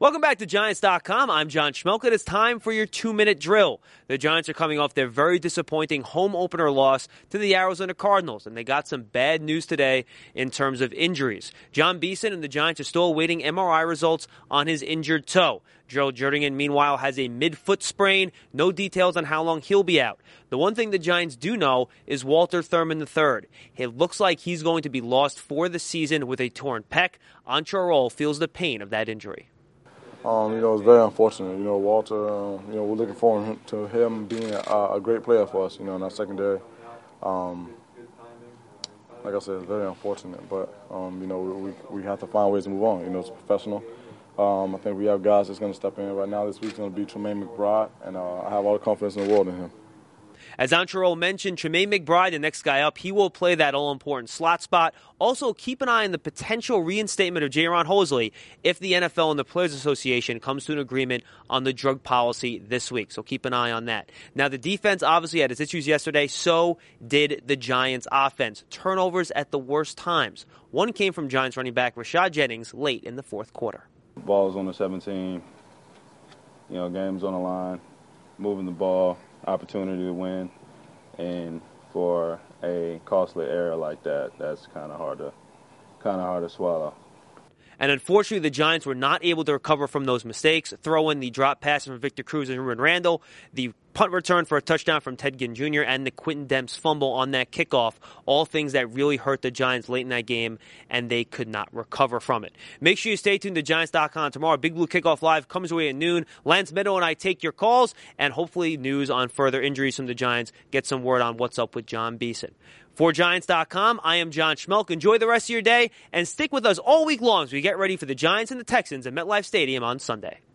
Welcome back to Giants.com. I'm John Schmelk. It's time for your 2-minute drill. The Giants are coming off their very disappointing home opener loss to the Arizona Cardinals, and they got some bad news today in terms of injuries. John Beeson and the Giants are still awaiting MRI results on his injured toe. Gerald Jernigan, meanwhile, has a mid-foot sprain. No details on how long he'll be out. The one thing the Giants do know is Walter Thurman III. It looks like he's going to be lost for the season with a torn pec. Antrel Rolle feels the pain of that injury. It's very unfortunate. Walter, we're looking forward to him being a great player for us, in our secondary. Like I said, it's very unfortunate, but, we have to find ways to move on. It's professional. I think we have guys that's going to step in right now. This week's going to be Tremaine McBride, and I have all the confidence in the world in him. As Antrel Rolle mentioned, Tremaine McBride, the next guy up, he will play that all-important slot spot. Also, keep an eye on the potential reinstatement of Jaron Hosley if the NFL and the Players Association comes to an agreement on the drug policy this week. So keep an eye on that. Now, the defense obviously had its issues yesterday. So did the Giants' offense. Turnovers at the worst times. One came from Giants running back Rashad Jennings late in the fourth quarter. Ball's on the 17. Game's on the line. Moving the ball. Opportunity to win, and for a costly error like that, that's kind of hard to swallow. And unfortunately, the Giants were not able to recover from those mistakes. Throw in the drop passes from Victor Cruz and Ruben Randall, the punt return for a touchdown from Ted Ginn Jr., and the Quentin Demps fumble on that kickoff, all things that really hurt the Giants late in that game, and they could not recover from it. Make sure you stay tuned to Giants.com tomorrow. Big Blue Kickoff Live comes away at noon. Lance Meadow and I take your calls, and hopefully news on further injuries from the Giants. Get some word on what's up with John Beeson. For Giants.com, I am John Schmelk. Enjoy the rest of your day, and stick with us all week long as we get ready for the Giants and the Texans at MetLife Stadium on Sunday.